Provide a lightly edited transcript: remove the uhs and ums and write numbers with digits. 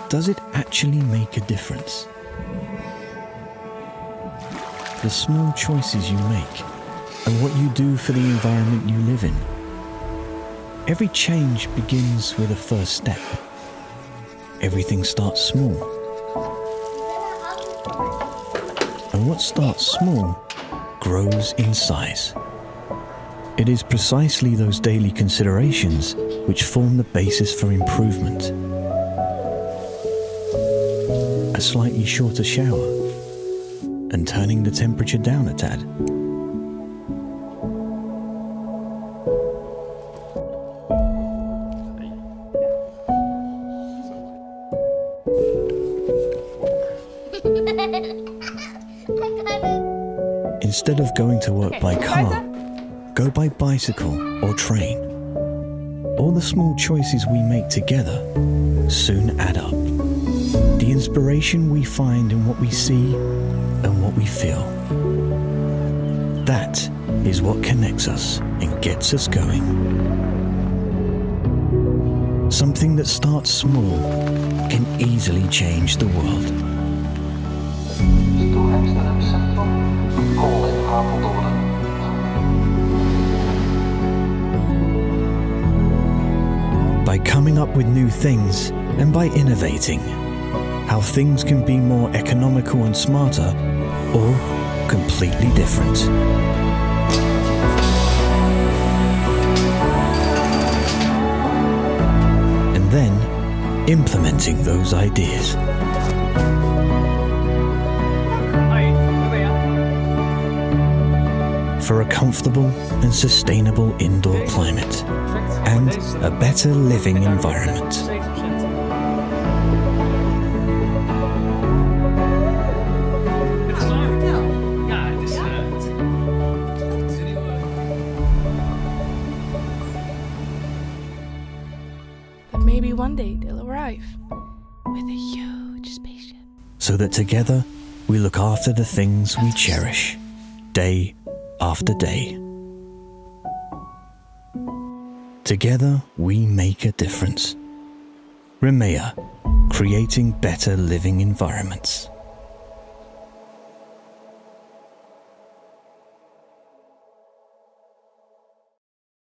does it actually make a difference? The small choices you make and what you do for the environment you live in. Every change begins with a first step. Everything starts small. And what starts small grows in size. It is precisely those daily considerations which form the basis for improvement. A slightly shorter shower and turning the temperature down a tad. Instead of going to work by car, go by bicycle or train. All the small choices we make together soon add up. The inspiration we find in what we see and what we feel. That is what connects us and gets us going. Something that starts small can easily change the world. By coming up with new things and by innovating, how things can be more economical and smarter, or completely different. And then implementing those ideas. For a comfortable and sustainable indoor climate and a better living environment. But maybe one day they'll arrive with a huge spaceship. So that together we look after the things we cherish, day after day. Together we make a difference. Remea, creating better living environments.